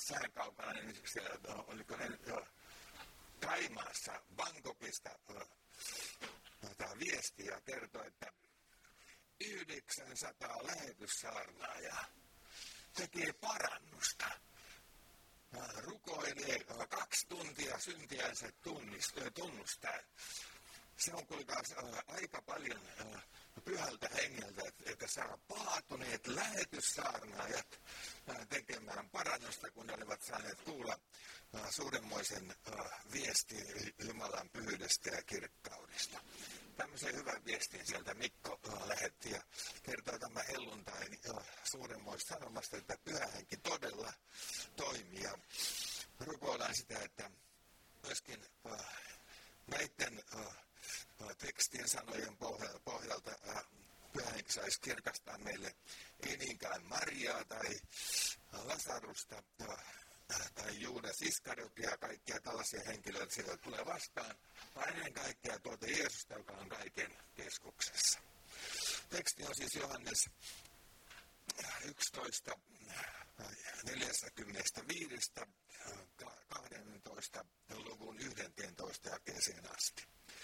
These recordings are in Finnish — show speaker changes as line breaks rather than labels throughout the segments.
sääkaupalla, niin oliko ne Thaimaassa Bangkokista viestiä kertoi, että 900 lähetyssaarnaajaa tekee parannusta. Rukoilee 2 tuntia syntiänsä tunnustaa. Se on kuulkaas aika paljon pyhältä hengeltä, että saa paatuneet lähetyssaarnaajat tekemään parannusta, kun ne olivat saaneet kuulla suuremmoisen viestin Jumalan pyhyydestä ja kirkkaudesta. Tämmöisen hyvän viestin sieltä Mikko lähetti ja kertoi tämän helluntain suuremmoista sanomasta, että pyhä henki todella toimii. Ja rukoillaan sitä, että myöskin näiden tekstien sanojen pohjalta pyhä henki saisi kirkastaa meille ei niinkään Mariaa tai Lasarusta tai Juudas Iskariotia ja kaikkia tällaisia henkilöitä sieltä tulee vastaan, vaan ennen kaikkea tuota Jeesusta, joka on kaiken keskuksessa. Teksti on siis Johannes 11, 45, 12 luvun 11 jakeeseen asti.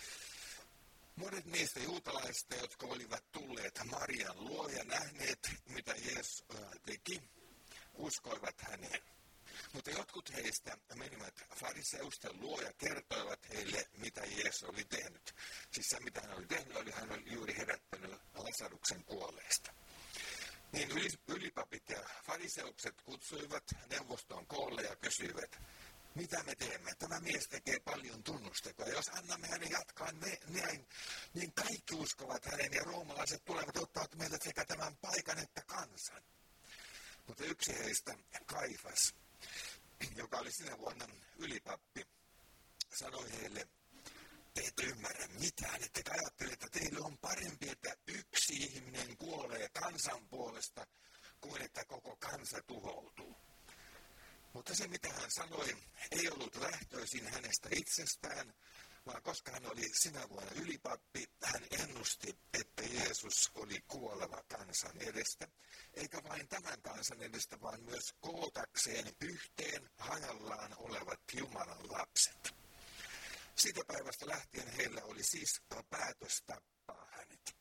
Monet niistä juutalaisista, jotka olivat tulleet Marian luo ja nähneet, mitä Jeesus teki, uskoivat häneen. Mutta jotkut heistä menivät fariseusten luo ja kertoivat heille, mitä Jeesus oli tehnyt. Siis se, mitä hän oli tehnyt, hän oli juuri herättänyt Lasaruksen kuolleesta. Niin ylipapit ja fariseukset kutsuivat neuvoston koolle ja kysyivät, mitä me teemme? Tämä mies tekee paljon tunnustekoja. Jos annamme hänen jatkaa näin, niin kaikki uskovat hänen ja roomalaiset tulevat ottaa meiltä sekä tämän paikan että kansan. Mutta yksi heistä, Kaifas, joka oli sinä vuonna ylipappi, sanoi heille, te ette ymmärrä mitään, että ajattele, että teille on parempi, että yksi ihminen kuolee kansan puolesta, kuin että koko kansa tuhoutuu. Mutta se, mitä hän sanoi, ei ollut lähtöisin hänestä itsestään, vaan koska hän oli sinä vuonna ylipappi, hän ennusti, että Jeesus oli kuoleva kansan edestä, eikä vain tämän kansan edestä, vaan myös kootakseen yhteen hajallaan olevat Jumalan lapset. Siitä päivästä lähtien heillä oli siis päätös tappaa hänet.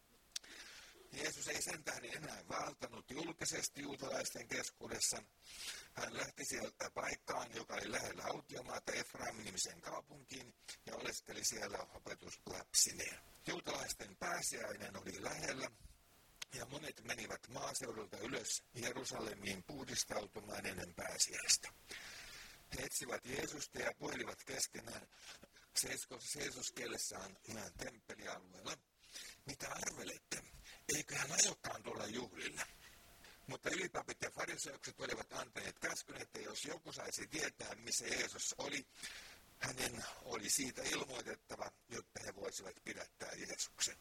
Jeesus ei sen tähden enää valtanut julkisesti juutalaisten keskuudessa. Hän lähti sieltä paikkaan, joka oli lähellä autiomaata Efraim-nimisen kaupunkiin, ja oleskeli siellä opetuslapsineen. Juutalaisten pääsiäinen oli lähellä, ja monet menivät maaseudulta ylös Jerusalemiin puhdistautumaan ennen pääsiäistä. He etsivät Jeesusta ja puhelivat keskenään seisoskelessaan temppelialueella. Mitä arvelette? Eikö hän aiokaan tulla juhlille? Mutta ylipapit ja fariseukset olivat antaneet käskyn, että jos joku saisi tietää, missä Jeesus oli, hänen oli siitä ilmoitettava, jotta he voisivat pidättää Jeesuksen.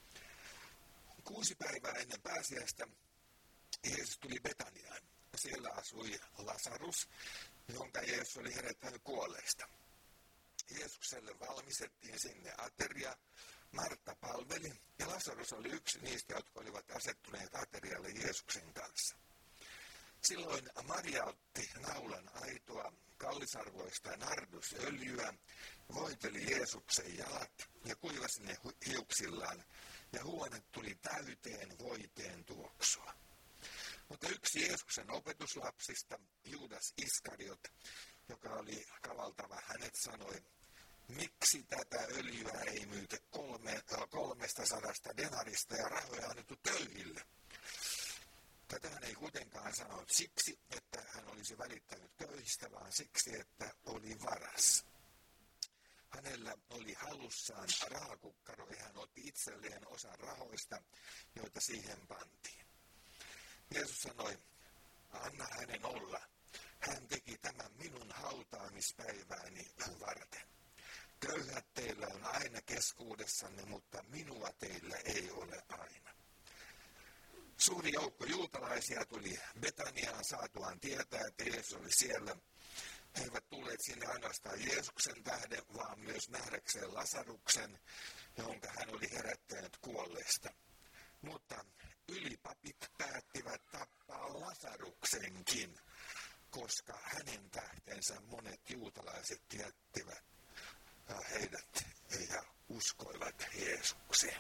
6 päivää ennen pääsiäistä Jeesus tuli Betaniaan. Siellä asui Lasarus, jonka Jeesus oli herättänyt kuolleista. Jeesukselle valmistettiin sinne ateria. Martta palveli, ja Lasarus oli yksi niistä, jotka olivat asettuneet aterialle Jeesuksen kanssa. Silloin Maria otti naulan aitoa, kallisarvoista nardusöljyä, voiteli Jeesuksen jalat ja kuivasi ne hiuksillaan, ja huone tuli täyteen voiteen tuoksua. Mutta yksi Jeesuksen opetuslapsista, Juudas Iskariot, joka oli kavaltava, hänet sanoi, miksi tätä öljyä ei myyty 300 denarista ja rahoja annettu köyhille? Tätä hän ei kuitenkaan sanonut siksi, että hän olisi välittänyt köyhistä, vaan siksi, että oli varas. Hänellä oli hallussaan rahakukkaro ja hän otti itselleen osan rahoista, joita siihen pantiin. Jeesus sanoi, anna hänen olla. Hän teki tämän minun hautaamispäivääni varten. Köyhät teillä on aina keskuudessanne, mutta minua teillä ei ole aina. Suuri joukko juutalaisia tuli Betaniaan saatuaan tietää, että Jeesus oli siellä. He eivät tulleet sinne ainoastaan Jeesuksen tähden, vaan myös nähdäkseen Lasaruksen, jonka hän oli herättänyt kuolleesta. Mutta ylipapit päättivät tappaa Lasaruksenkin, koska hänen tähtensä monet juutalaiset jättivät heidät ja uskoivat Jeesukseen.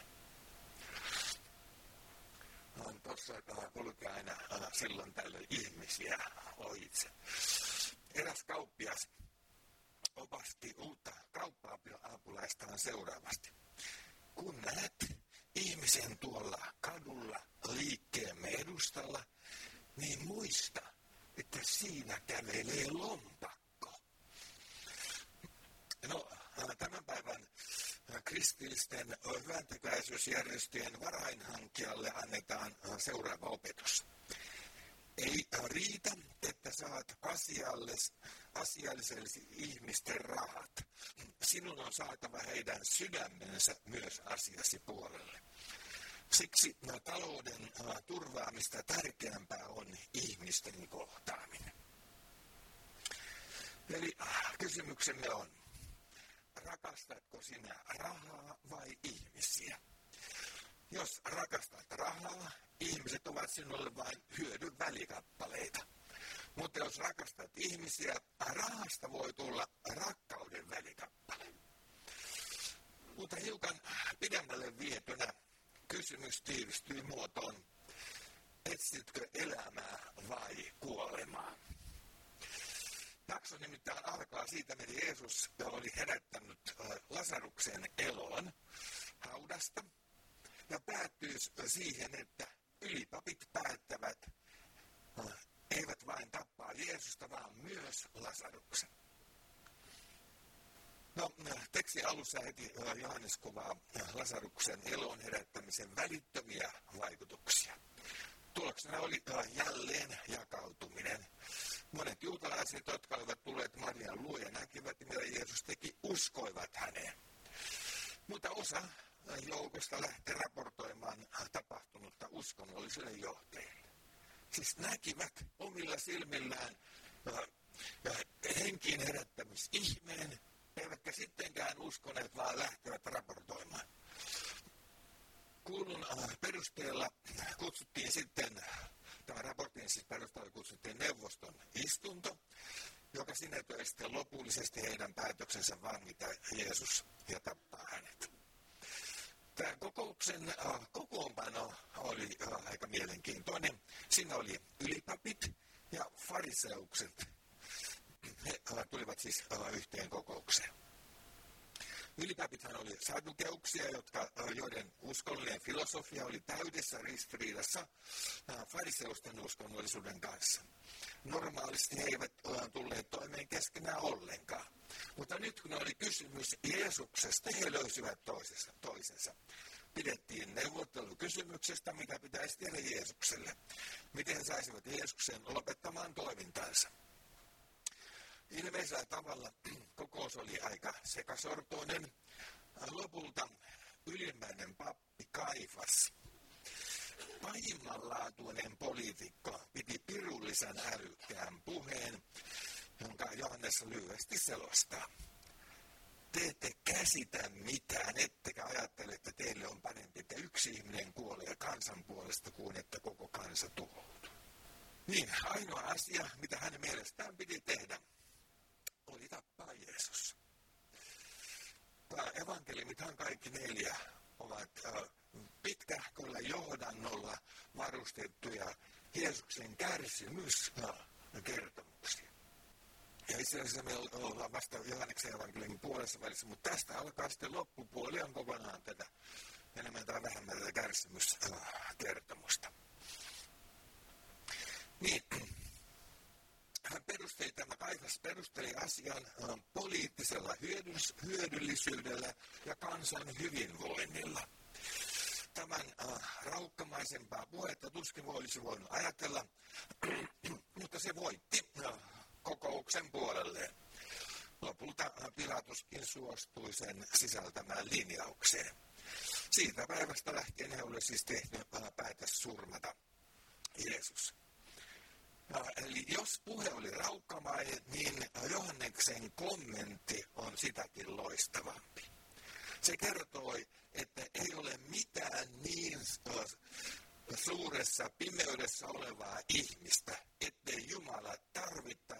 Tuossa kulkee aina silloin tällöin ihmisiä ohitse. Eräs kauppias opasti uutta kauppa-apulaistaan seuraavasti. Kun näet ihmisen tuolla kadulla liikkeemme edustalla, niin muista, että siinä kävelee lompakko. No, tämän päivän kristillisten hyväntekeväisyysjärjestöjen varainhankkijalle annetaan seuraava opetus. Ei riitä, että saat asiallisesti ihmisten rahat. Sinun on saatava heidän sydämensä myös asiasi puolelle. Siksi talouden turvaamista tärkeämpää on ihmisten kohtaaminen. Eli kysymyksemme on, rakastatko sinä rahaa vai ihmisiä? Jos rakastat rahaa, ihmiset ovat sinulle vain hyödyn välikappaleita. Mutta jos rakastat ihmisiä, rahasta voi tulla rakkauden välikappale. Mutta hiukan pidemmälle vietynä kysymys tiivistyy muotoon, etsitkö elämää vai kuolemaa? Jakso nimittäin alkaa siitä, miten Jeesus oli herättänyt Lasaruksen eloon haudasta ja päättyy siihen, että ylipapit päättävät eivät vain tappaa Jeesusta, vaan myös Lasaruksen. No, tekstin alussa heti Johannes kuvaa Lasaruksen eloon herättämisen välittömiä vaikutuksia. Tuloksena oli jälleen jakautuminen. Monet juutalaiset, jotka olivat tulleet Marian luo ja näkivät, mitä Jeesus teki, uskoivat häneen. Mutta osa joukosta lähti raportoimaan tapahtunutta uskonnollisille johtajille. Siis näkivät omilla silmillään henkiin herättämisihmeen, eivätkä sittenkään uskoneet, vaan lähtevät raportoimaan. Kuulun perusteella kutsuttiin sitten, tämän raportin siis perusteella kutsuttiin neuvoston istunto, joka sinetöi sitten lopullisesti heidän päätöksensä vangita Jeesus ja tappaa hänet. Tämä kokouksen kokoonpano oli aika mielenkiintoinen. Siinä oli ylipapit ja fariseukset. He tulivat siis yhteen kokoukseen. Ylipapithan oli sadukeuksia, joiden uskollinen filosofia oli täydessä ristiriidassa fariseusten uskonnollisuuden kanssa. Normaalisti he eivät tulleet toimeen keskenään ollenkaan. Mutta nyt kun oli kysymys Jeesuksesta, he löysivät toisensa. Pidettiin neuvottelukysymyksestä, mitä pitäisi tehdä Jeesukselle. Miten he saisivat Jeesuksen lopettamaan toimintansa. Ilmeisellä tavalla kokous oli aika sekasortoinen. Lopulta ylimmäinen pappi Kaifas, pahimmanlaatuinen poliitikko, piti pirullisen älykkään puheen, jonka Johannes lyhyesti selostaa. Te ette käsitä mitään, ettekä ajattele, että teille on parempi, että yksi ihminen kuolee kansan puolesta kuin että koko kansa tuhoutuu. Niin, ainoa asia, mitä hänen mielestään piti tehdä, oli tappaa Jeesus. Evankeliumithan kaikki 4 ovat pitkähköllä johdannolla varustettuja Jeesuksen kärsimyskertomuksia. Ja itse asiassa me ollaan vasta Johanneksen evankeliumin puolessa välissä, mutta tästä alkaa sitten loppupuoli on kokonaan tätä enemmän tai vähemmän tätä kärsimyskertomusta. Niin, Kaifas perusteli asian poliittisella hyödyllisyydellä ja kansan hyvinvoinnilla. Tämän raukkamaisempaa puhetta tuskin olisi voinut ajatella, mutta se voitti kokouksen puolelleen. Lopulta Pilatuskin suostui sen sisältämään linjaukseen. Siitä päivästä lähtien he oli siis tehty päätös surmata Jeesus. Eli jos puhe oli raukkamainen, niin Johanneksen kommentti on sitäkin loistavampi. Se kertoi, että ei ole mitään niin suuressa pimeydessä olevaa ihmistä, ettei Jumala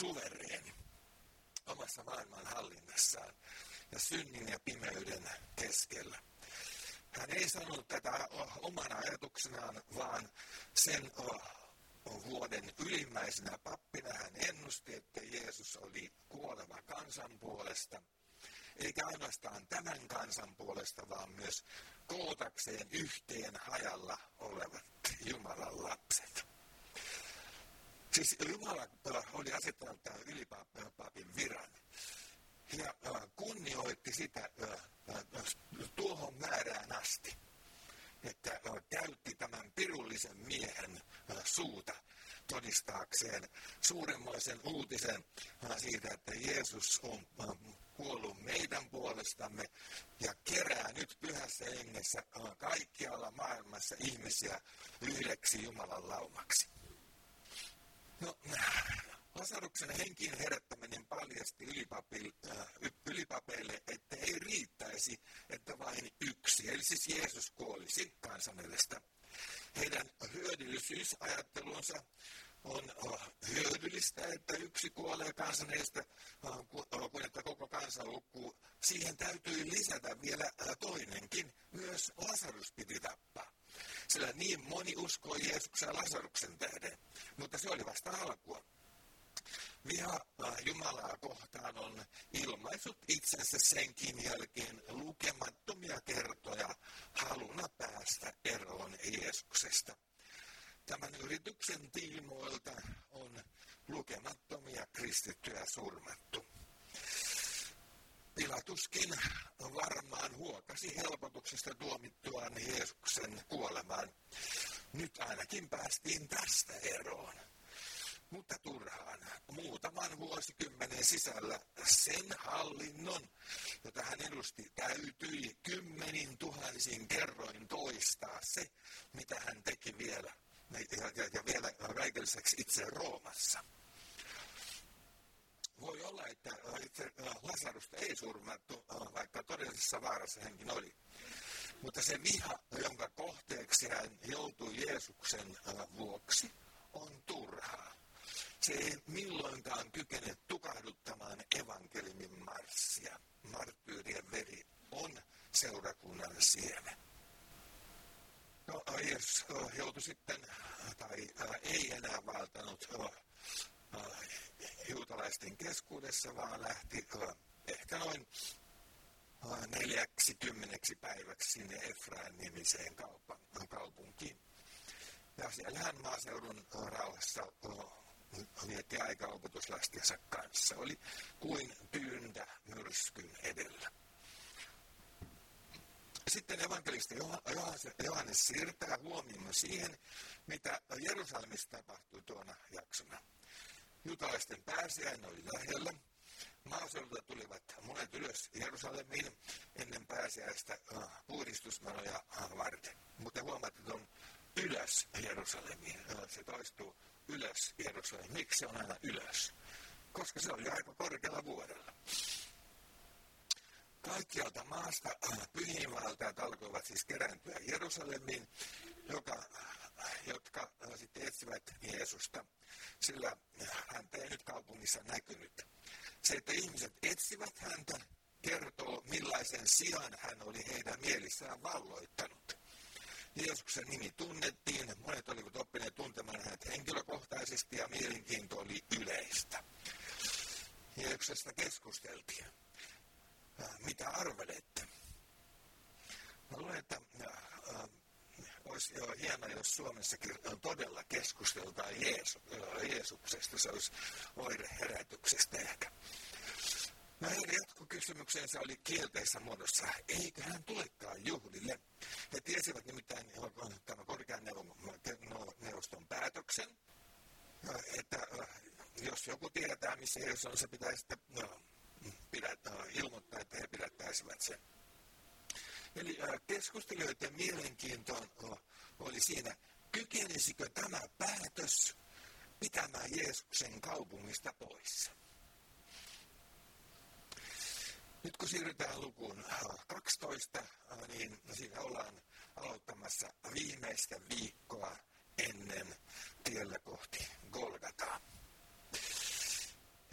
suvereeni omassa maailman hallinnassaan ja synnin ja pimeyden keskellä. Hän ei sanonut tätä omana ajatuksenaan, vaan sen vuoden ylimmäisenä pappina hän ennusti, että Jeesus oli kuoleva kansan puolesta, eikä ainoastaan tämän kansan puolesta, vaan myös kootakseen yhteen hajalla olevat Jumalan lapset. Siis Jumala oli asettanut tämän ylipapin viran ja kunnioitti sitä tuohon määrään asti, että käytti tämän pirullisen miehen suuta todistaakseen suuremmoisen uutisen siitä, että Jeesus on kuollut meidän puolestamme ja kerää nyt pyhässä hengessä kaikkialla maailmassa ihmisiä yhdeksi Jumalan laumaksi. No, Lasaruksen henkiin herättäminen paljasti ylipapeille, että ei riittäisi, että vain yksi, eli siis Jeesus kuolisi kansan edestä. Heidän hyödyllisyysajattelunsa on hyödyllistä, että yksi kuolee kansan edestä, kun että koko kansa lukkuu. Siihen täytyy lisätä vielä toinenkin, myös Lasarus piti tappaa. Sillä niin moni uskoo Jeesuksen Lasaruksen tähden, mutta se oli vasta alkua. Viha Jumalaa kohtaan on ilmaissut itsensä senkin jälkeen lukemattomia kertoja haluna päästä eroon Jeesuksesta. Tämän yrityksen tiimoilta on lukemattomia kristittyjä surmattu. Pilatuskin varmaan huokasi helpotuksesta tuomittuaan Jeesuksen kuolemaan. Nyt ainakin päästiin tästä eroon. Mutta turhaan muutaman vuosikymmenen sisällä sen hallinnon, jota hän edusti, täytyi 10 000 kerroin toistaa se, mitä hän teki vielä, ja vielä kaikelliseksi itse Roomassa. Voi olla, että itse Lasarusta ei surmattu, vaikka todellisessa vaarassa hänkin oli. Mutta se viha, jonka kohteeksi hän joutui Jeesuksen vuoksi, on turhaa. Se ei milloinkaan kykene tukahduttamaan evankeliumin marssia. Marttyyrien veri on seurakunnan siemen. No, Jeesus joutui sitten, tai ei enää valtanut juutalaisten keskuudessa, vaan lähti ehkä noin 40 päiväksi sinne Efraim-nimiseen kaupunkiin. Ja siellä hän maaseudun rauhassa vietti aikaa opetuslastensa kanssa. Oli kuin tyyntä myrskyn edellä. Sitten evankelisti Johannes siirtää huomiomme siihen, mitä Jerusalemissa tapahtui tuona jaksona. Juutalaisten pääsiäinen oli lähellä. Maaseudulta tulivat monet ylös Jerusalemiin ennen pääsiäistä puhdistusmenoja varten. Mutta huomaatte, että on ylös Jerusalemiin. Se toistuu ylös Jerusalemiin. Miksi se on aina ylös? Koska se oli aika korkealla vuorella. Kaikkialta maasta pyhiinvaeltajat alkoivat siis kerääntyä Jerusalemiin, jotka sitten etsivät Jeesusta, sillä häntä ei nyt kaupungissa näkynyt. Se, että ihmiset etsivät häntä, kertoo millaisen sijan hän oli heidän mielissään valloittanut. Jeesuksen nimi tunnettiin, monet olivat oppineet tuntemaan hänet henkilökohtaisesti ja mielenkiinto oli yleistä. Jeesuksesta keskusteltiin. Mitä arvelette? Mä luulen, että olisi hienoa, jos Suomessakin todella keskusteltaan Jeesuksesta. Se olisi oire herätyksestä ehkä. No heidän jatkokysymyksensä oli kielteisessä muodossa. Eikö hän tulekaan juhlille? He tiesivät nimittäin tämän korkean neuvoston päätöksen, että jos joku tietää, missä Jeesus on, se pitäisi sitten ilmoittaa, että he pidättäisivät sen. Eli keskustelijoiden mielenkiinto oli siinä, kykenisikö tämä päätös pitämään Jeesuksen kaupungista pois. Nyt kun siirrytään lukuun 12, niin siinä ollaan aloittamassa viimeistä viikkoa ennen tiellä kohti Golgataa.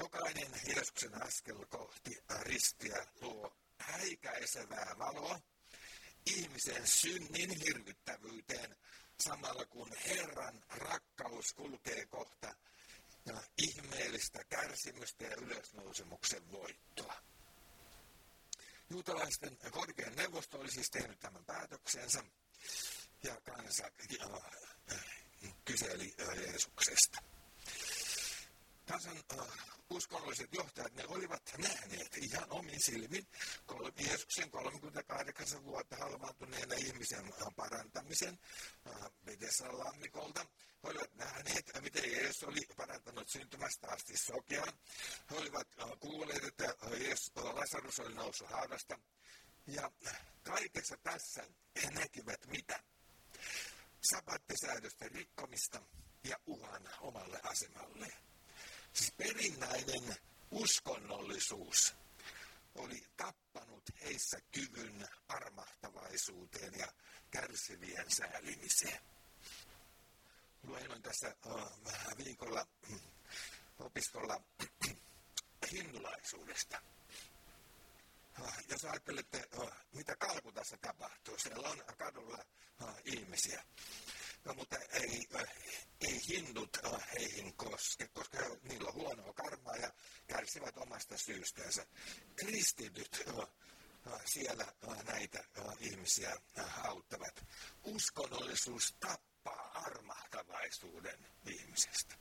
häikäisevää valoa ihmisen synnin hirvittävyyteen, samalla kun Herran rakkaus kulkee kohta ihmeellistä kärsimystä ja ylösnousemuksen voittoa. Juutalaisten korkein neuvosto oli siis tehnyt tämän päätöksensä ja kansa kyseli Jeesuksesta. Kansan uskonnolliset johtajat, ne olivat nähneet ihan omin silmin Jeesuksen 38 vuotta halvaantuneena ihmisen parantamisen Betesdan lammikolta. He olivat nähneet, miten Jeesus oli parantanut syntymästä asti sokean. He olivat kuulleet, että Lasarus oli noussut haudasta. Ja kaikessa tässä he näkivät mitä? Sabattisäädösten rikkomista ja uhan omalle asemalleen. Siis perinnäinen uskonnollisuus oli tappanut heissä kyvyn armahtavaisuuteen ja kärsivien säälimiseen. Luennoin tässä viikolla opistolla hindulaisuudesta. Jos ajattelette, mitä Kalkutassa tapahtuu, siellä on kadulla ihmisiä. No, mutta ei hindut heihin koske, koska niillä on huonoa karmaa ja kärsivät omasta syystänsä. Kristityt siellä näitä ihmisiä auttavat. Uskonnollisuus tappaa armahtavaisuuden ihmisestä.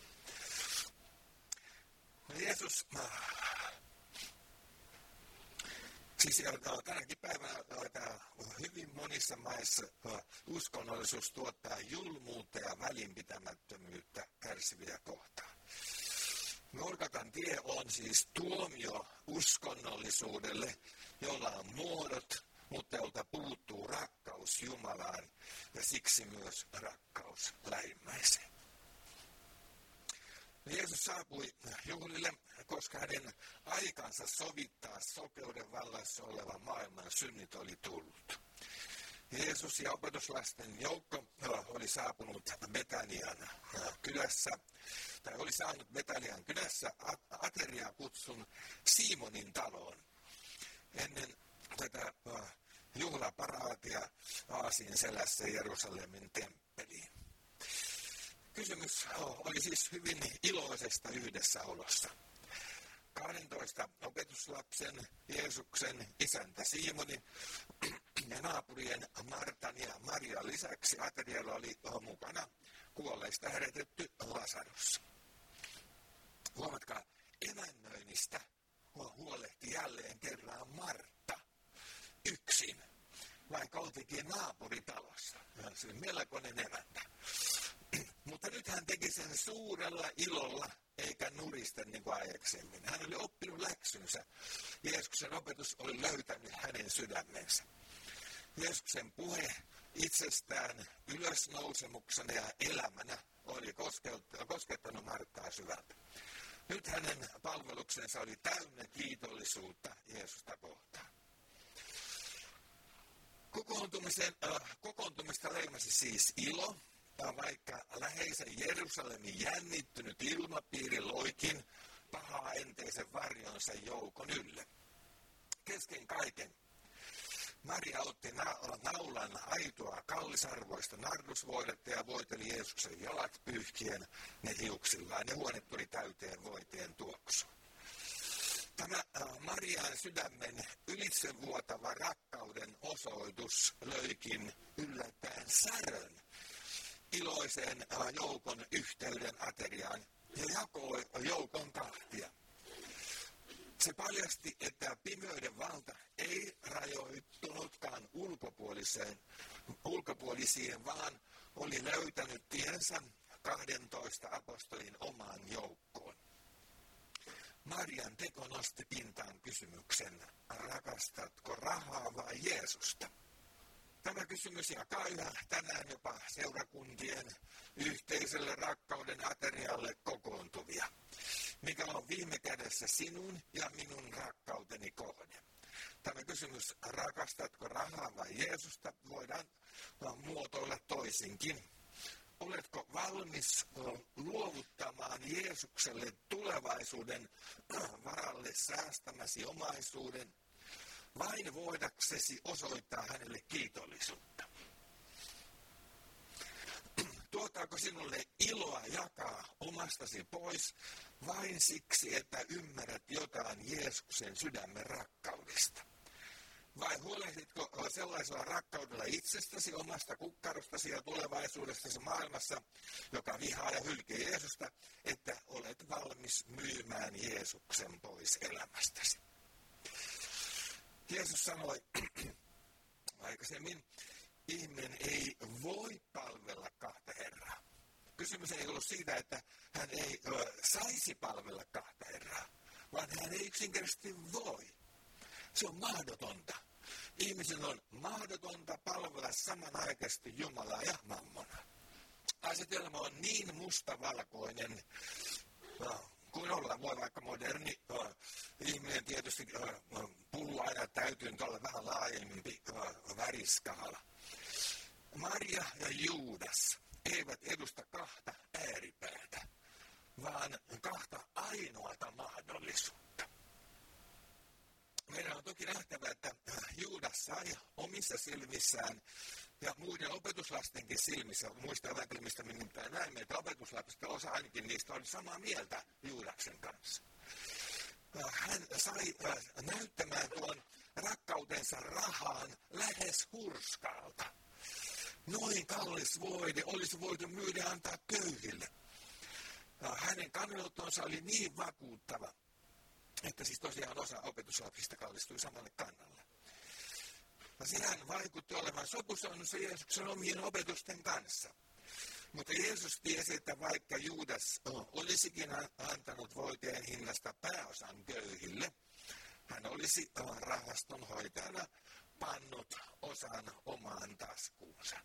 Jeesus, siis tänäkin päivänä hyvin monissa maissa uskonnollisuus tuottaa julmuutta ja välinpitämättömyyttä kärsiviä kohtaan. Golgatan tie on siis tuomio uskonnollisuudelle, jolla on muodot, mutta jolta puuttuu rakkaus Jumalaan ja siksi myös rakkaus lähimmäiseen. Jeesus saapui juhlille, koska hänen aikansa sovittaa sokeuden vallassa olevan maailman synnit oli tullut. Jeesus ja opetuslasten joukko oli saapunut Betanian kylässä, tai oli saanut Betanian kylässä ateriakutsun Simonin taloon ennen tätä juhlaparaatia Aasin selässä Jerusalemin temppeliin. Kysymys oli siis hyvin iloisesta yhdessäolossa. 12 opetuslapsen, Jeesuksen isäntä Simoni ja naapurien Martan ja Marian lisäksi aterialla oli mukana kuolleista herätetty Lasarus. Huomatkaa, emännöinnistä huolehti jälleen kerran Martta yksin, vaikka oltikin naapuritalossa. Se oli melkoinen emäntä. Mutta nyt hän teki sen suurella ilolla, eikä nuristen niin kuin aikaisemmin. Hän oli oppinut läksynsä. Jeesuksen opetus oli löytänyt hänen sydämensä. Jeesuksen puhe itsestään ylösnousemuksena ja elämänä oli koskettanut Marttaa syvältä. Nyt hänen palveluksensa oli täynnä kiitollisuutta Jeesusta kohtaan. Kokoontumista leimasi siis ilo. Vaikka läheisen Jerusalemin jännittynyt ilmapiiri loikin pahaa enteisen varjonsa joukon ylle. Kesken kaiken Maria otti naulan aitoa kallisarvoista nardusvoidetta ja voiteli Jeesuksen jalat pyyhkien ne hiuksillaan ja huone tuli täyteen voiteen tuoksu. Tämä Marian sydämen ylitsevuotava rakkauden osoitus löikin yllättäen särön iloisen joukon yhteyden ateriaan ja jakoi joukon kahtia. Se paljasti, että pimeyden valta ei rajoittunutkaan ulkopuolisiin, vaan oli löytänyt tiensä 12 apostolin omaan joukkoon. Marian teko nosti pintaan kysymyksen, rakastatko rahaa vai Jeesusta? Tämä kysymys jakaa yhä tänään jopa seurakuntien yhteiselle rakkauden aterialle kokoontuvia. Mikä on viime kädessä sinun ja minun rakkauteni kohde? Tämä kysymys, rakastatko rahaa vai Jeesusta, voidaan muotoilla toisinkin. Oletko valmis luovuttamaan Jeesukselle tulevaisuuden varalle säästämäsi omaisuuden vain voidaksesi osoittaa hänelle kiitollisuutta. Tuotaako sinulle iloa jakaa omastasi pois vain siksi, että ymmärrät jotain Jeesuksen sydämen rakkaudesta? Vai huolehditko sellaisella rakkaudella itsestäsi, omasta kukkarostasi ja tulevaisuudestasi maailmassa, joka vihaa ja hylkää Jeesusta, että olet valmis myymään Jeesuksen pois elämästäsi? Jeesus sanoi aikaisemmin, ihminen ei voi palvella kahta herraa. Kysymys ei ollut siitä, että hän ei saisi palvella kahta herraa, vaan hän ei yksinkertaisesti voi. Se on mahdotonta. Ihmisen on mahdotonta palvella samanaikaisesti Jumalaa ja mammonaa. Asetelma on niin mustavalkoinen kuin olla voi, vaikka moderni ihminen tietysti pullo aina täytyy olla vähän laajempi väriskaala. Maria ja Juudas eivät edusta kahta ääripäätä, vaan kahta ainoata mahdollisuutta. Meidän on toki nähtävä, että Juudas sai omissa silmissään ja muiden opetuslastenkin silmissä, muista evankeliumista nimittäin näemme, että opetuslapsista osa ainakin niistä oli samaa mieltä Juudaksen kanssa. Hän sai näyttämään tuon rakkautensa rahaan lähes hurskaalta. Noin kallis voide olisi voitu myydä ja antaa köyhille. Hänen kannanottonsa oli niin vakuuttava, että siis tosiaan osa opetuslapsista kallistui samalle kannalle. Sehän vaikutti olevan sopusoinnussa Jeesuksen omien opetusten kanssa. Mutta Jeesus tiesi, että vaikka Juudas olisikin antanut voiteen hinnasta pääosan köyhille, hän olisi rahastonhoitajana pannut osan omaan taskuunsa.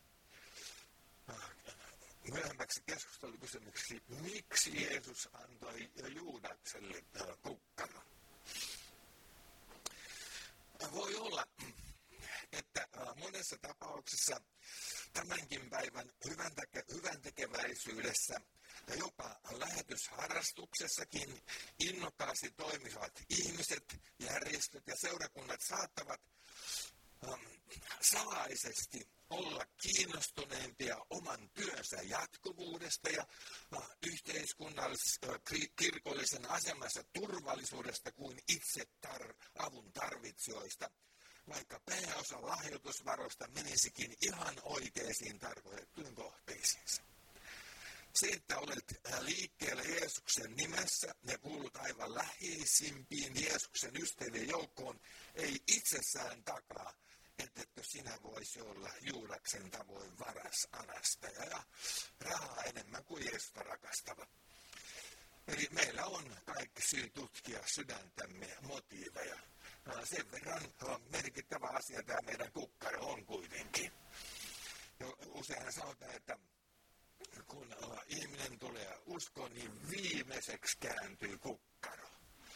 Myöhemmäksi keskustelukysymyksi, miksi Jeesus antoi Juudakselle kukkaron? Voi olla, että monessa tapauksessa tämänkin päivän hyväntekeväisyydessä ja jopa lähetysharrastuksessakin innokkaasti toimivat ihmiset, järjestöt ja seurakunnat saattavat salaisesti olla kiinnostuneempia oman työnsä jatkuvuudesta ja yhteiskunnallis-kirkollisen asemansa turvallisuudesta kuin itse avun tarvitsijoista, vaikka pääosa lahjoitusvaroista menisikin ihan oikeisiin tarkoitettuihin kohteisiinsa. Se, että olet liikkeellä Jeesuksen nimessä ja kuulut aivan läheisimpiin Jeesuksen ystävien joukkoon, ei itsessään takaa, että sinä voisi olla Juudaksen tavoin varas anastaja ja rahaa enemmän kuin Jeesusta rakastava. Eli meillä on kaikki syy tutkia sydäntämme motiiveja. Sen verran merkittävä asia tämä meidän kukkaro on kuitenkin. Useinhan sanotaan, että kun ihminen tulee uskoon, niin viimeiseksi kääntyy kukkaro.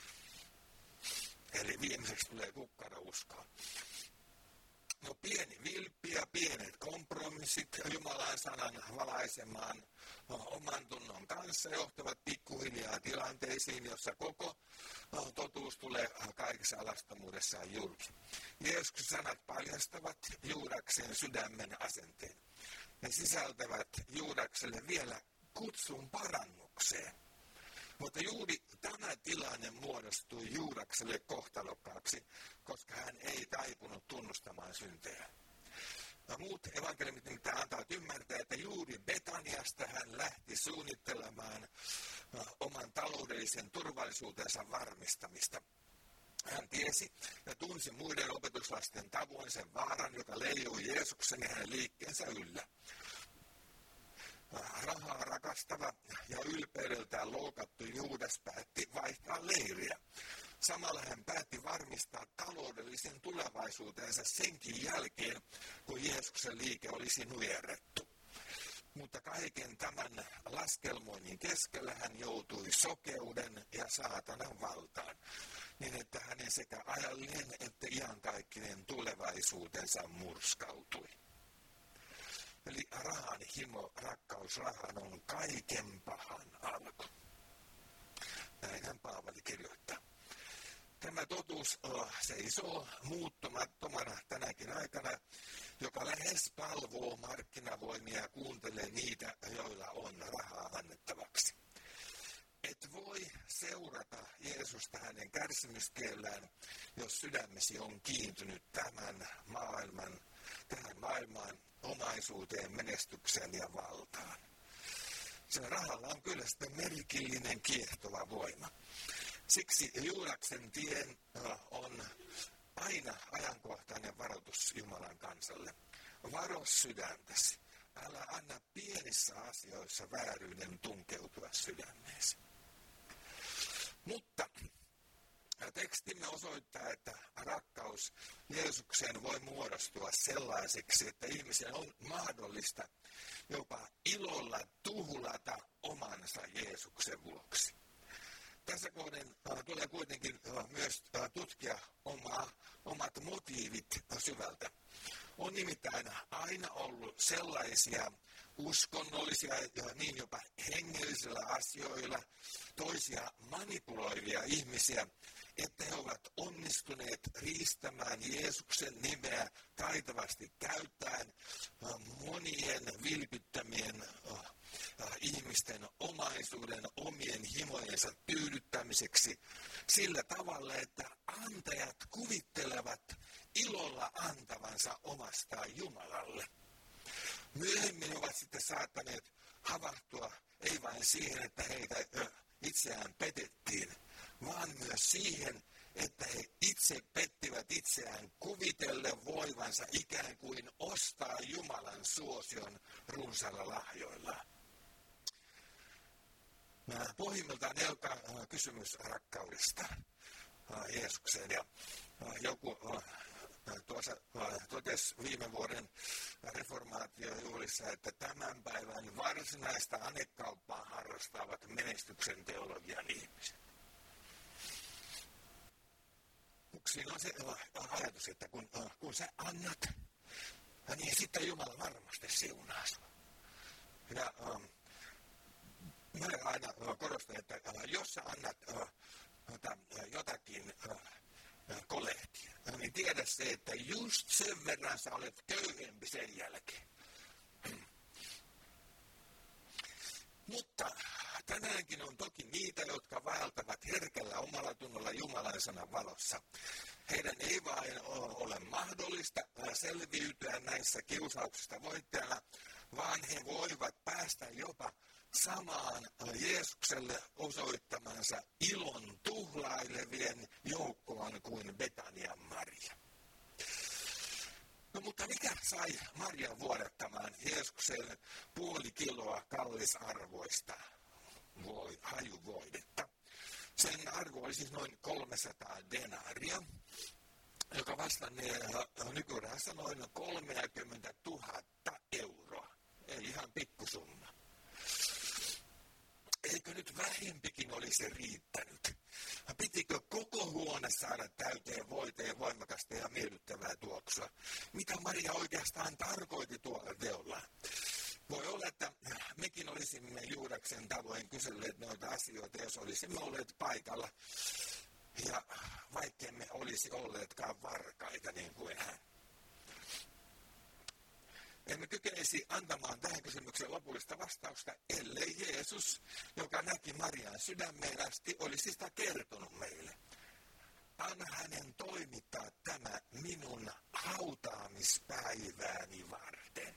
Eli viimeiseksi tulee kukkaro uskoon. No pieni vilppi ja pienet kompromissit Jumalan sanan valaisemaan oman tunnon kanssa johtavat pikkuhiljaa tilanteisiin, jossa koko totuus tulee kaikessa alastomuudessaan julki. Jeesuksen sanat paljastavat Juudaksen sydämen asenteen. Ne sisältävät Juudakselle vielä kutsun parannukseen. Mutta juuri tämä tilanne muodostui Juudakselle kohtalokkaaksi, koska hän ei taipunut tunnustamaan syntejä. Muut evankeliumit nimittäin antavat ymmärtää, että juuri Betaniasta hän lähti suunnittelemaan oman taloudellisen turvallisuutensa varmistamista. Hän tiesi ja tunsi muiden opetuslasten tavoin sen vaaran, joka leijui Jeesuksen ja hänen liikkeensä yllä. Rahaa rakastava ja ylpeydeltään loukattu Juudas päätti vaihtaa leiriä. Samalla hän päätti varmistaa taloudellisen tulevaisuutensa senkin jälkeen, kun Jeesuksen liike olisi nujerrettu. Mutta kaiken tämän laskelmoinnin keskellä hän joutui sokeuden ja saatanan valtaan, niin että hänen sekä ajallinen että iankaikkinen tulevaisuutensa murskautui. Eli rahan himo, rakkaus rahaan on kaiken pahan alku. Näinhän Paavali kirjoittaa. Tämä totuus seisoo muuttumattomana tänäkin aikana, joka lähes palvoo markkinavoimia ja kuuntelee niitä, joilla on rahaa annettavaksi. Et voi seurata Jeesusta hänen kärsimystiellään, jos sydämesi on kiintynyt tähän maailmaan, omaisuuteen, menestykseen ja valtaan. Sen rahalla on kyllä sitten merkillinen kiehtova voima. Siksi Juudaksen tien on aina ajankohtainen varoitus Jumalan kansalle. Varo sydäntäsi. Älä anna pienissä asioissa vääryyden tunkeutua sydämeesi. Mutta tekstimme osoittaa, että rakkaus Jeesukseen voi muodostua sellaiseksi, että ihmisen on mahdollista jopa ilolla tuhlata omansa Jeesuksen vuoksi. Tässä kohden tulee kuitenkin myös tutkia omat motiivit syvältä. On nimittäin aina ollut sellaisia uskonnollisia ja niin jopa hengellisillä asioilla toisia manipuloivia ihmisiä, että he ovat onnistuneet riistämään Jeesuksen nimeä taitavasti käyttäen monien vilpittömien ihmisten omaisuuden omien himojensa tyydyttämiseksi sillä tavalla, että antajat kuvittelevat ilolla antavansa omastaan Jumalalle. Myöhemmin ovat sitten saattaneet havahtua ei vain siihen, että heitä itseään petettiin, vaan myös siihen, että he itse pettivät itseään kuvitellen voivansa ikään kuin ostaa Jumalan suosion runsailla lahjoillaan. Pohjimmiltaan kysymys rakkaudesta Jeesukseen. Ja joku tuossa totesi viime vuoden reformaatiojuhlissa, että tämän päivän varsinaista anekauppaa harrastavat menestyksen teologian ihmiset. Siinä on se ajatus, että kun sä annat, niin sitten Jumala varmasti siunaa sinua. Ja mä aina korostan, että jos sä annat jotakin kolehtia, niin tiedä se, että just sen verran sä olet köyhempi sen jälkeen. Mutta tänäänkin on toki niitä, jotka vaeltavat herkällä omalla tunnolla Jumalan sanan valossa. Heidän ei vain ole mahdollista selviytyä näissä kiusauksista voittajana, vaan he voivat päästä jopa samaan Jeesukselle osoittamansa ilon tuhlailevien joukkoon kuin Betanian Maria. No mutta mikä sai Marian vuodattamaan Jeesukselle puoli kiloa kallisarvoista hajuvoidetta? Sen arvo oli siis noin 300 denaaria, joka vastannee nykyrahassa noin 30 000 euroa. Ei ihan pikkusumma. Eikö nyt vähempikin olisi riittänyt? Pitikö koko huone saada täyteen voiteen voimakasta ja miellyttävää tuoksua? Mitä Maria oikeastaan tarkoitti tuolla teolla? Voi olla, että mekin olisimme Juudaksen tavoin kyselleet noita asioita, jos olisimme olleet paikalla. Ja vaikkemme olisi olleetkaan varkaita niin kuin hän. Emme kykenisi antamaan tähän kysymykseen lopullista vastausta, ellei Jeesus, joka näki Marian sydämeen asti, olisi sitä kertonut meille. Anna hänen toimittaa tämä minun hautaamispäivääni varten.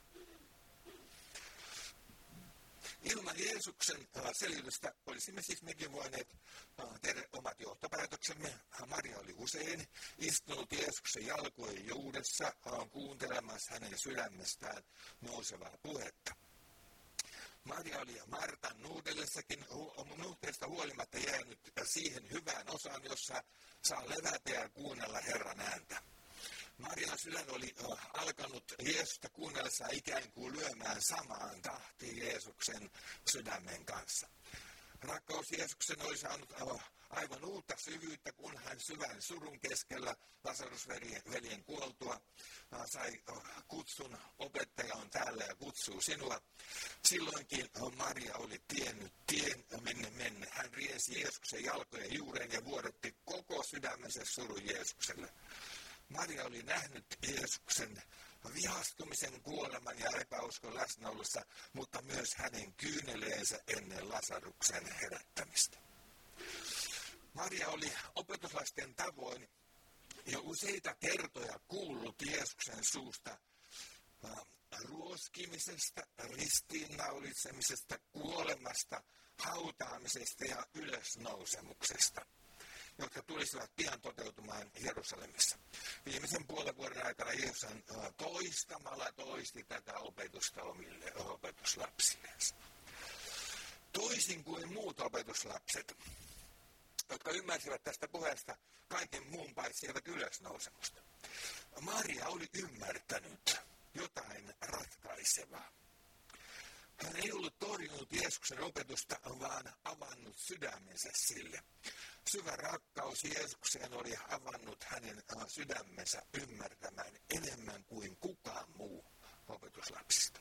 Ilman Jeesuksen selitystä olisimme siis mekin voineet tehdä omat johtopäätöksemme. Maria oli usein istunut Jeesuksen jalkojen juudessa kuuntelemassa hänen sydämestään nousevaa puhetta. Maria oli Martan nuhteesta huolimatta jäänyt siihen hyvään osaan, jossa saa levätä ja kuunnella Herran ääntä. Marian sydän oli alkanut Jeesusta kuunnellessaan ikään kuin lyömään samaan tahtiin Jeesuksen sydämen kanssa. Rakkaus Jeesuksen oli saanut aivan uutta syvyyttä, kun hän syvän surun keskellä Lasarusveljen kuoltua sai kutsun opettaja on täällä ja kutsuu sinua. Silloinkin Maria oli tiennyt tien minne mennä. Hän riensi Jeesuksen jalkojen juureen ja vuodotti koko sydämensä surun Jeesukselle. Maria oli nähnyt Jeesuksen vihastumisen, kuoleman ja epäuskon läsnäolossa, mutta myös hänen kyyneleensä ennen Lasaruksen herättämistä. Maria oli opetuslasten tavoin jo useita kertoja kuullut Jeesuksen suusta ruoskimisesta, ristiinnaulitsemisesta, kuolemasta, hautaamisesta ja ylösnousemuksesta, jotka tulisivat pian toteutumaan Jerusalemissa. Viimeisen puolen vuoden aikana Jeesus toistamalla toisti tätä opetusta omille opetuslapsillensa. Toisin kuin muut opetuslapset, jotka ymmärsivät tästä puheesta kaiken muun paitsi ylösnousemusta. Maria oli ymmärtänyt jotain ratkaisevaa. Hän ei ollut torjunut Jeesuksen opetusta, vaan avannut sydämensä sille. Syvä rakkaus Jeesukseen oli avannut hänen sydämensä ymmärtämään enemmän kuin kukaan muu opetuslapsista.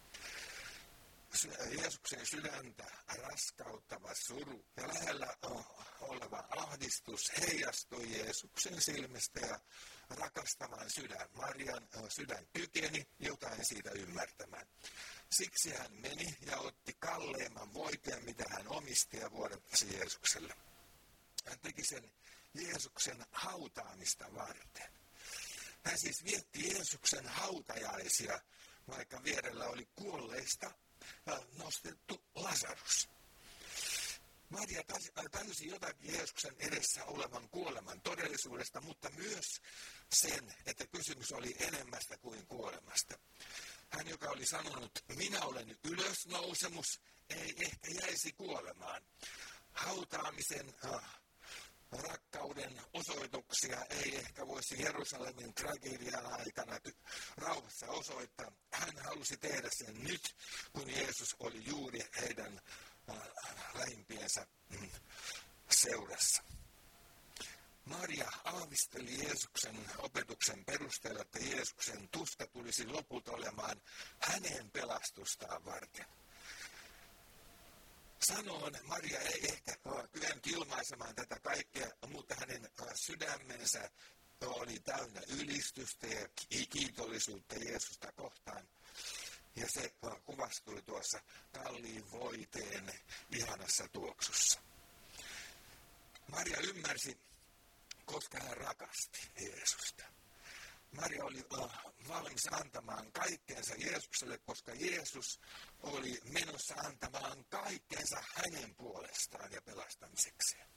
Jeesuksen sydäntä raskauttava suru ja lähellä oleva ahdistus heijastui Jeesuksen silmistä ja rakastavan sydän. Marian sydän kykeni jotain siitä ymmärtämään. Siksi hän meni ja otti kalleimman voiteen, mitä hän omisti, ja vuodattasi Jeesukselle. Hän teki sen Jeesuksen hautaamista varten. Hän siis vietti Jeesuksen hautajaisia, vaikka vierellä oli kuolleista nostettu Lasarus. Maria tajusi jotakin Jeesuksen edessä olevan kuoleman todellisuudesta, mutta myös sen, että kysymys oli enemmästä kuin kuolemasta. Hän, joka oli sanonut, minä olen ylösnousemus, ei ehkä jäisi kuolemaan. Hautaamisen rakkauden osoituksia ei ehkä voisi Jerusalemin tragedian aikana rauhassa osoittaa. Hän halusi tehdä sen nyt, kun Jeesus oli juuri heidän lähimpiensä seurassa. Maria aavisteli Jeesuksen opetuksen perusteella, että Jeesuksen tuska tulisi lopulta olemaan hänen pelastustaan varten. Sanoen Maria ei ehkä kyennyt ilmaisemaan tätä kaikkea, mutta hänen sydämensä oli täynnä ylistystä ja kiitollisuutta Jeesusta kohtaan. Ja se kuvastui tuossa kalliin voiteen ihanassa tuoksussa. Maria ymmärsi, koska hän rakasti Jeesusta. Maria oli valmis antamaan kaikkeensa Jeesukselle, koska Jeesus oli menossa antamaan kaikkeensa hänen puolestaan ja pelastamisekseen.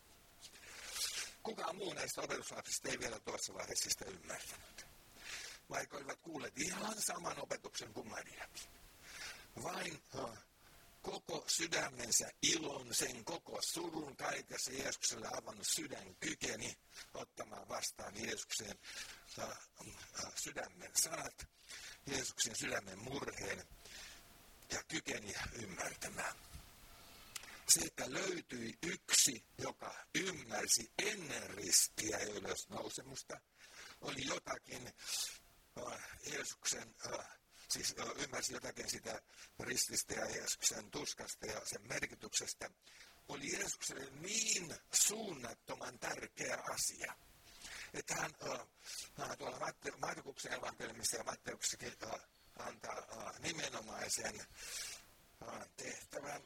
Kukaan muu näistä opetuslapsista ei vielä tuossa vaiheessa sitä ymmärtänyt, vaikka olivat kuulleet ihan saman opetuksen kuin Mariakin. Vain koko sydämensä ilon, sen koko surun kaikessa Jeesukselle avannut sydän kykeni ottamaan vastaan Jeesuksen sydämen sanat, Jeesuksen sydämen murheen ja kykeni ymmärtämään. Se, että löytyi yksi, joka ymmärsi ennen ristiä ja ylösnousemusta, oli jotakin Jeesuksen, siis ymmärsi jotakin sitä rististä ja Jeesuksen tuskasta ja sen merkityksestä, oli Jeesukselle niin suunnattoman tärkeä asia, että hän tuolla Markuksen evankeliumissa ja Matteuksessakin antaa nimenomaisen tehtävän.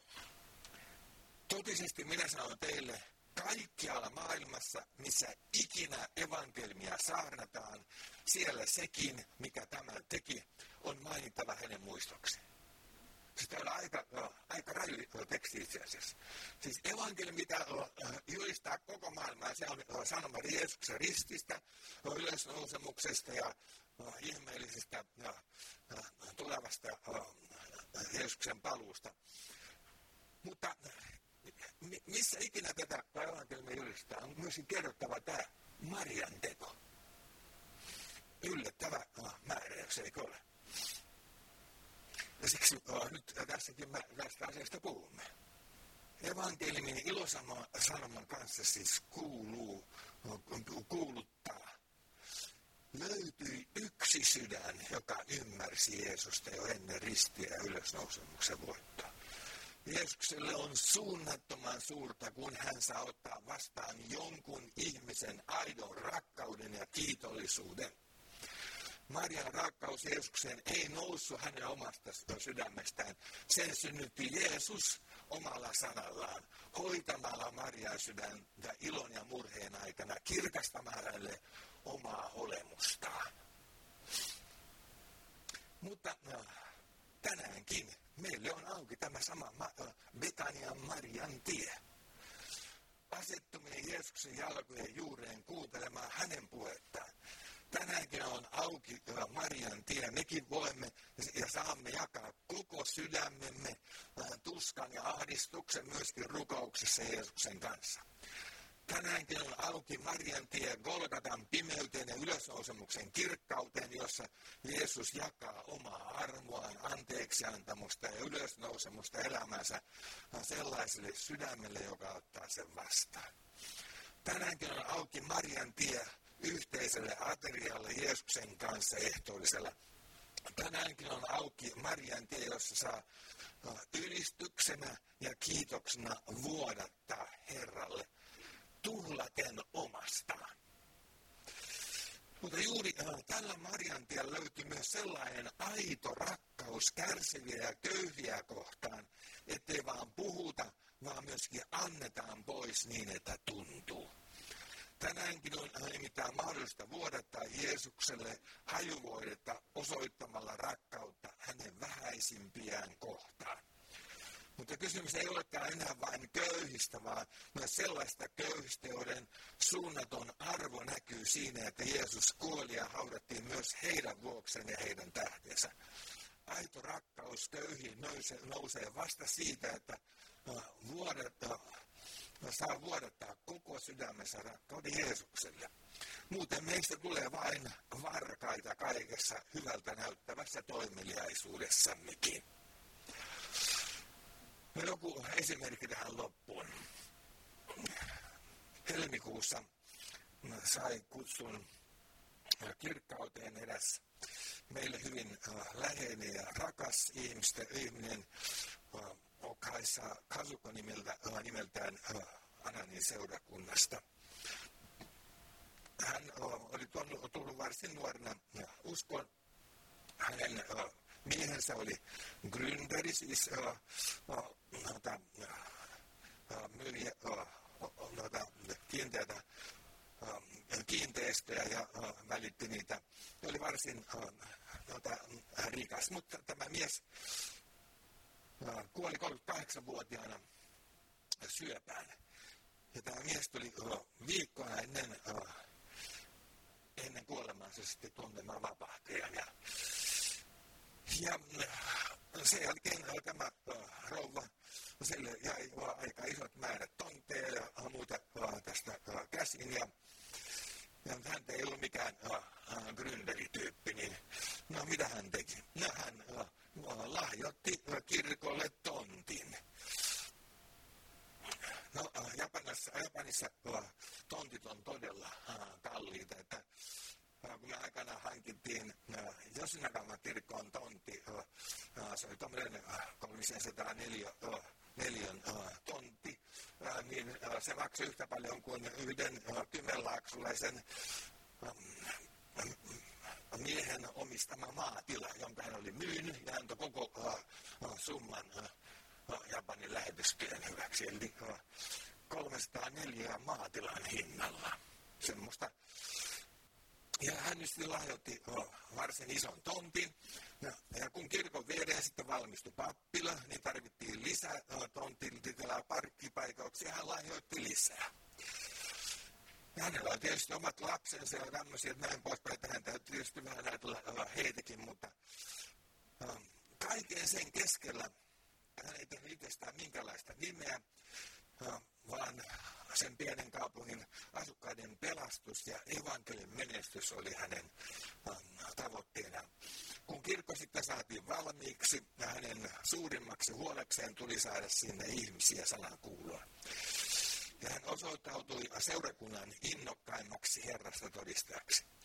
Totisesti minä sanon teille, kaikkialla maailmassa, missä ikinä evankeliumia saarnataan, siellä sekin, mikä tämän teki, on mainittava hänen muistoksi. Siis tämä on aika raju teksti itse asiassa. Siis evankeliumi pitää julistaa koko maailmaa. Se on sanoma Jeesuksen rististä, ylösnousemuksesta ja ihmeellisestä tulevasta Jeesuksen paluusta. Mutta missä ikinä tätä evankeliumia julistaa, on myöskin kerrottava tämä Marian teko. Yllättävä määräys, eikö ole? Ja siksi nyt tässäkin tästä asiasta puhumme. Evankeliumin ilosanoman kanssa siis kuuluttaa löytyi yksi sydän, joka ymmärsi Jeesusta jo ennen ristiä ja ylösnousemuksen voittoa. Jeesukselle on suunnattoman suurta, kun hän saa ottaa vastaan jonkun ihmisen aidon rakkauden ja kiitollisuuden. Marian rakkaus Jeesukseen ei noussut hänen omasta sydämestään. Sen synnytti Jeesus omalla sanallaan, hoitamalla Marian sydäntä ilon ja murheen aikana, kirkastamalla hänelle omaa olemustaan. Mutta tänäänkin meille on auki tämä sama Betanian Marian tie. Asettuminen Jeesuksen jalkojen juureen kuuntelemaan hänen puhettaan. Tänäänkin on auki Marian tie. Mekin voimme ja saamme jakaa koko sydämemme tuskan ja ahdistuksen myöskin rukouksessa Jeesuksen kanssa. Tänäänkin on auki Marian tie Golgatan pimeyteen ja ylösnousemuksen kirkkauteen, jossa Jeesus jakaa omaa armoaan, anteeksiantamusta ja ylösnousemusta elämänsä sellaiselle sydämelle, joka ottaa sen vastaan. Tänäänkin on auki Marian tie yhteiselle aterialle Jeesuksen kanssa ehtoollisella. Tänäänkin on auki Marian tie, jossa saa ylistyksenä ja kiitoksena vuodattaa Herralle tuhlaten omastaan. Mutta juuri tällä Marian tiellä löytyy myös sellainen aito rakkaus kärsiviä ja köyhiä kohtaan, ettei vaan puhuta, vaan myöskin annetaan pois niin, että tuntuu. Tänäänkin on nimittäin mahdollista vuodattaa Jeesukselle hajuvoidetta osoittamalla rakkautta hänen vähäisimpiään kohtaan. Mutta kysymys ei olekaan enää vain köyhistä, vaan myös sellaista köyhistä, joiden suunnaton arvo näkyy siinä, että Jeesus kuoli ja haudattiin myös heidän vuokseen ja heidän tähtensä. Aito rakkaus köyhiin nousee vasta siitä, että saa vuodattaa koko sydämessä rakkauden Jeesukselle. Muuten meistä tulee vain varkaita kaikessa hyvältä näyttävässä toimeliaisuudessammekin. Joku esimerkki tähän loppuun. Helmikuussa sai kutsun kirkkauteen eräs meille hyvin läheinen ja rakas ihminen Okaisa Kasuko nimeltään Ananin seurakunnasta. Hän oli tullut varsin nuorena uskoon. Hänen miehensä oli gründeri, siis myi kiinteistöjä ja välitti niitä. Hän oli varsin rikas, mutta tämä mies kuoli 38-vuotiaana syöpään. Ja tämä mies tuli viikkoa ennen kuolemaansa sitten tuntemaan vapahtajan. Ja sen jälkeen tämä rouva, sille jäi aika isot määrät tontteja ja muuta tästä käsin. Ja hän ei ollut mikään gründerityyppi, niin no mitä hän teki? No hän lahjoitti kirkolle tontin. No Japanissa tontit on todella kalliita, että kun me aikana hankittiin Josinagawan kirkkoon tontti, se oli tämmöinen 304 tontti, niin se maksoi yhtä paljon kuin yhden kymenlaaksulaisen miehen omistama maatila, jonka hän oli myynyt ja antoi koko summan Japanin lähetystyön hyväksi, eli 304 maatilan hinnalla. Semmoista. Ja hän nyt lahjoitti varsin ison tontin. Ja kun kirkon viereen sitten valmistui pappila, niin tarvittiin lisää tontiltilaa parkkipaikauksia, ja hän lahjoitti lisää. Ja hänellä on tietysti omat lapsensa ja tämmöisiä, että näin poispäin, että hän täytyy tietysti vähän ajatella heitäkin, mutta kaiken sen keskellä hän ei tehnyt itsestään minkälaista nimeä, vaan sen pienen kaupungin asukkaiden pelastus ja evankelin menestys oli hänen tavoitteena. Kun kirkko sitten saatiin valmiiksi, hänen suurimmaksi huolekseen tuli saada sinne ihmisiä sanan kuulua. Ja hän osoittautui seurakunnan innokkaimmaksi Herrasta todistajaksi.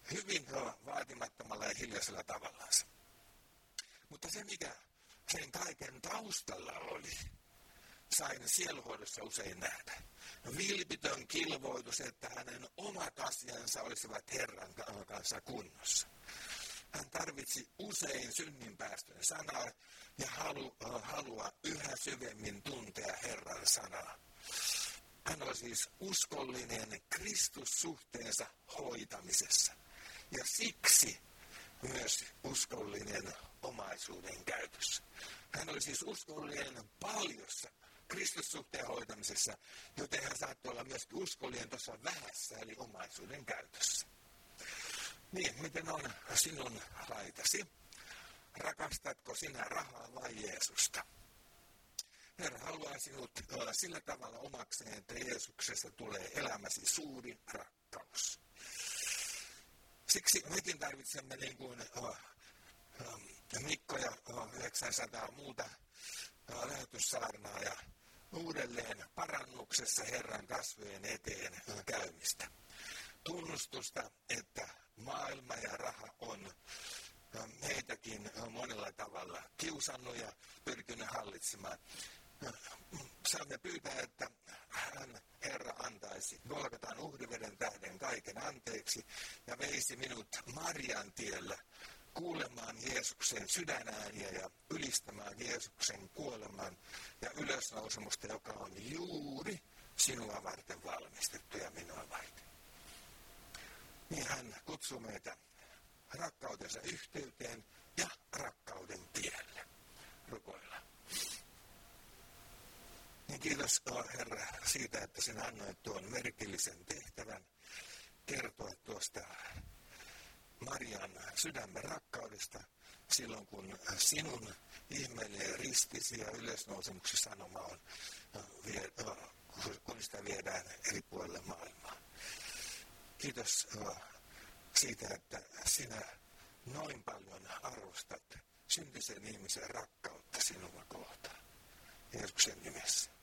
hyvin vaatimattomalla ja hiljaisella tavallaansa. Mutta se, mikä sen kaiken taustalla oli, sain sielunhoidossa usein nähdä. Vilpitön kilvoitus, että hänen omat asiansa olisivat Herran kanssa kunnossa. Hän tarvitsi usein synninpäästön sanaa ja halua yhä syvemmin tuntea Herran sanaa. Hän oli siis uskollinen Kristussuhteensa hoitamisessa ja siksi myös uskollinen omaisuuden käytössä. Hän oli siis uskollinen paljossa Kristussuhteen hoitamisessa, joten hän saattoi olla myös uskollinen tuossa vähässä eli omaisuuden käytössä. Niin, miten on sinun laitasi? Rakastatko sinä rahaa vai Jeesusta? Herra haluaa sinut sillä tavalla omakseen, että Jeesuksesta tulee elämäsi suurin rakkaus. Siksi mekin tarvitsemme niin kuin Mikko ja 900 muuta lähetyssaarnaa ja uudelleen parannuksessa Herran kasvojen eteen käymistä. Tunnustusta, että maailma ja raha on heitäkin monella tavalla kiusannut ja pyrkinyt hallitsemaan. Saamme pyytää, että Herra antaisi Golgatan uhriveden tähden kaiken anteeksi ja veisi minut Marian tiellä kuulemaan Jeesuksen sydänääniä ja ylistämään Jeesuksen kuoleman ja ylösnousemusta, joka on juuri sinua varten valmistettu ja minua varten. Niin hän kutsuu meitä rakkautensa yhteyteen ja rakkauden tielle. Rukoillaan. Niin kiitos Herra siitä, että sinä annoit tuon merkillisen tehtävän kertoa tuosta Marian sydämen rakkaudesta silloin, kun sinun ihmeellinen ristisi ja ylösnousemuksen sanoma on, kun sitä viedään eri puolille maailmaa. Kiitos siitä, että sinä noin paljon arvostat syntisen ihmisen rakkautta sinua kohtaan. Jeesuksen nimessä.